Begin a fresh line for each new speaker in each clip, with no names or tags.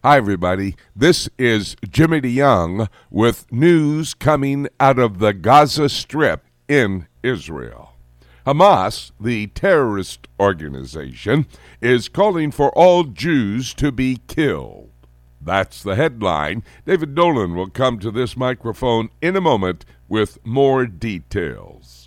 Hi, everybody. This is Jimmy DeYoung with news coming out of the Gaza Strip in Israel. Hamas, the terrorist organization, is calling for all Jews to be killed. That's the headline. David Dolan will come to this microphone in a moment with more details.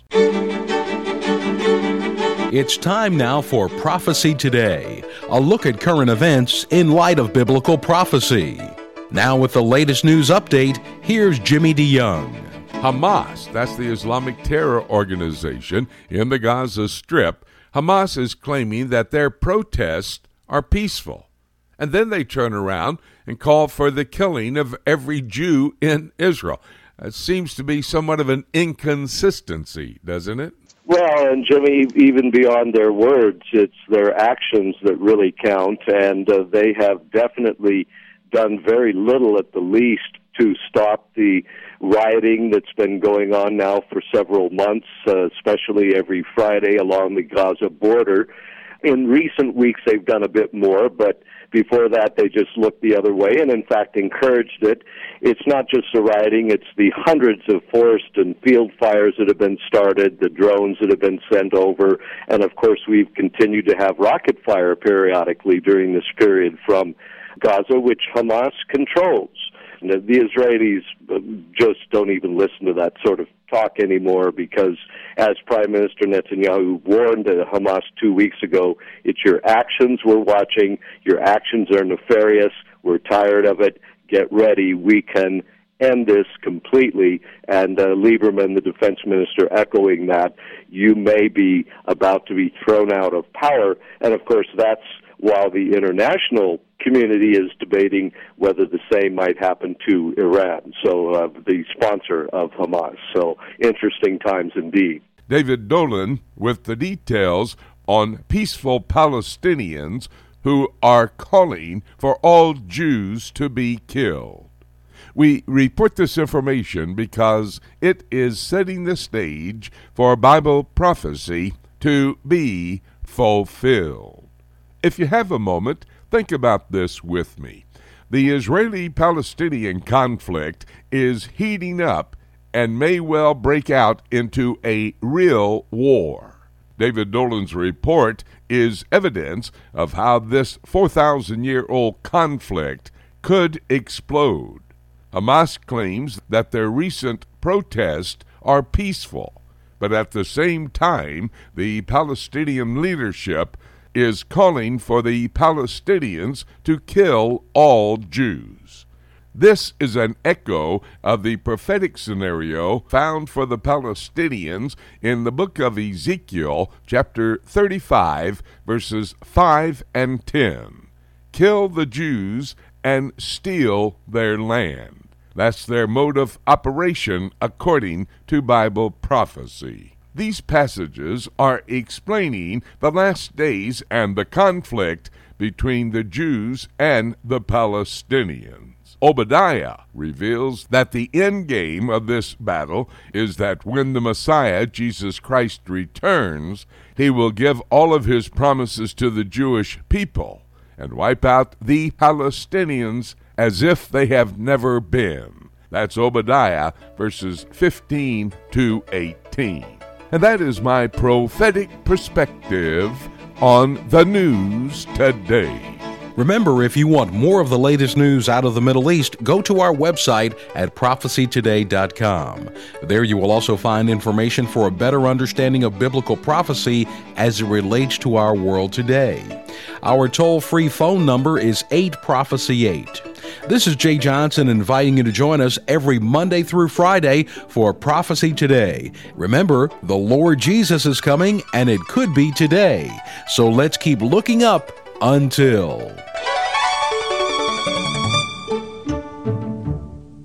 It's time now for Prophecy Today, a look at current events in light of biblical prophecy. Now with the latest news update, here's Jimmy DeYoung.
Hamas, that's the Islamic terror organization in the Gaza Strip. Hamas is claiming that their protests are peaceful. And then they turn around and call for the killing of every Jew in Israel. It seems to be somewhat of an inconsistency, doesn't it?
Well, and Jimmy, even beyond their words, it's their actions that really count, and they have definitely done very little, at the least, to stop the rioting that's been going on now for several months, especially every Friday along the Gaza border. In recent weeks, they've done a bit more, but before that, they just looked the other way and, in fact, encouraged it. It's not just the rioting, it's the hundreds of forest and field fires that have been started, the drones that have been sent over, and, of course, we've continued to have rocket fire periodically during this period from Gaza, which Hamas controls. And the Israelis just don't even listen to that sort of talk anymore because, as Prime Minister Netanyahu warned Hamas 2 weeks ago, it's your actions we're watching. Your actions are nefarious. We're tired of it. Get ready. We can end this completely. And Lieberman, the defense minister, echoing that, you may be about to be thrown out of power. And, of course, that's while the international community is debating whether the same might happen to Iran, so the sponsor of Hamas. So interesting times indeed.
David Dolan with the details on peaceful Palestinians who are calling for all Jews to be killed. We report this information because it is setting the stage for Bible prophecy to be fulfilled. If you have a moment, think about this with me. The Israeli-Palestinian conflict is heating up and may well break out into a real war. David Dolan's report is evidence of how this 4,000-year-old conflict could explode. Hamas claims that their recent protests are peaceful, but at the same time, the Palestinian leadership is calling for the Palestinians to kill all Jews. This is an echo of the prophetic scenario found for the Palestinians in the book of Ezekiel, chapter 35, verses 5 and 10. Kill the Jews and steal their land. That's their mode of operation according to Bible prophecy. These passages are explaining the last days and the conflict between the Jews and the Palestinians. Obadiah reveals that the end game of this battle is that when the Messiah, Jesus Christ, returns, he will give all of his promises to the Jewish people and wipe out the Palestinians as if they have never been. That's Obadiah verses 15 to 18. And that is my prophetic perspective on the news today.
Remember, if you want more of the latest news out of the Middle East, go to our website at prophecytoday.com. There you will also find information for a better understanding of biblical prophecy as it relates to our world today. Our toll-free phone number is 8-PROPHECY-8. This is Jay Johnson inviting you to join us every Monday through Friday for Prophecy Today. Remember, the Lord Jesus is coming, and it could be today. So let's keep looking up until...